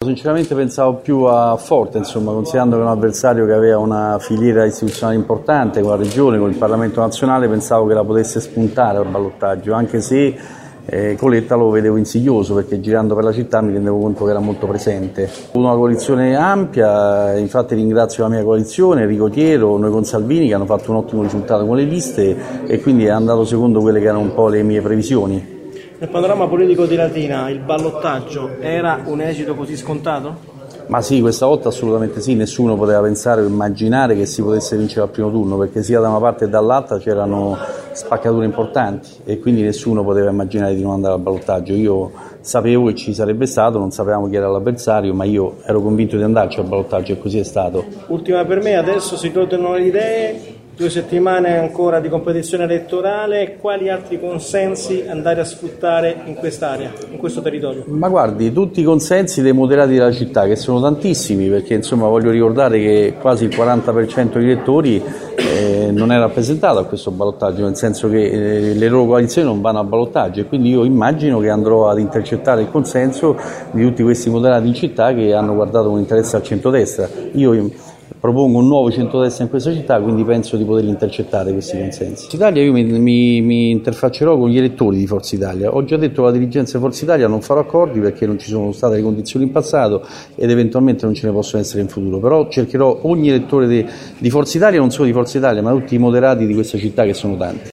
sinceramente pensavo più a Forte, insomma, considerando che è un avversario che aveva una filiera istituzionale importante con la Regione, con il Parlamento nazionale, pensavo che la potesse spuntare al ballottaggio, anche se Coletta lo vedevo insidioso, perché girando per la città mi rendevo conto che era molto presente. Una coalizione ampia, infatti ringrazio la mia coalizione, Enrico Chiero, noi con Salvini, che hanno fatto un ottimo risultato con le liste e quindi è andato secondo quelle che erano un po' le mie previsioni. Nel panorama politico di Latina il ballottaggio era un esito così scontato? Ma sì, questa volta assolutamente sì, nessuno poteva pensare o immaginare che si potesse vincere al primo turno, perché sia da una parte che dall'altra c'erano spaccature importanti e quindi nessuno poteva immaginare di non andare al ballottaggio. Io sapevo che ci sarebbe stato, non sapevamo chi era l'avversario, ma io ero convinto di andarci al ballottaggio e così è stato. Ultima per me, adesso si tornano le idee, 2 settimane ancora di competizione elettorale, quali altri consensi andare a sfruttare in quest'area, in questo territorio? Ma guardi, tutti i consensi dei moderati della città, che sono tantissimi, perché insomma voglio ricordare che quasi il 40% degli elettori non è rappresentato a questo ballottaggio, nel senso che le loro coalizioni non vanno a ballottaggio e quindi io immagino che andrò ad intercettare il consenso di tutti questi moderati in città che hanno guardato con interesse al centrodestra. Io propongo un nuovo centrodestra in questa città, quindi penso di poter intercettare questi consensi. Forza Italia, io mi interfaccerò con gli elettori di Forza Italia. Ho già detto alla dirigenza di Forza Italia non farò accordi perché non ci sono state le condizioni in passato ed eventualmente non ce ne possono essere in futuro, però cercherò ogni elettore di Forza Italia, non solo di Forza Italia, ma tutti i moderati di questa città, che sono tanti.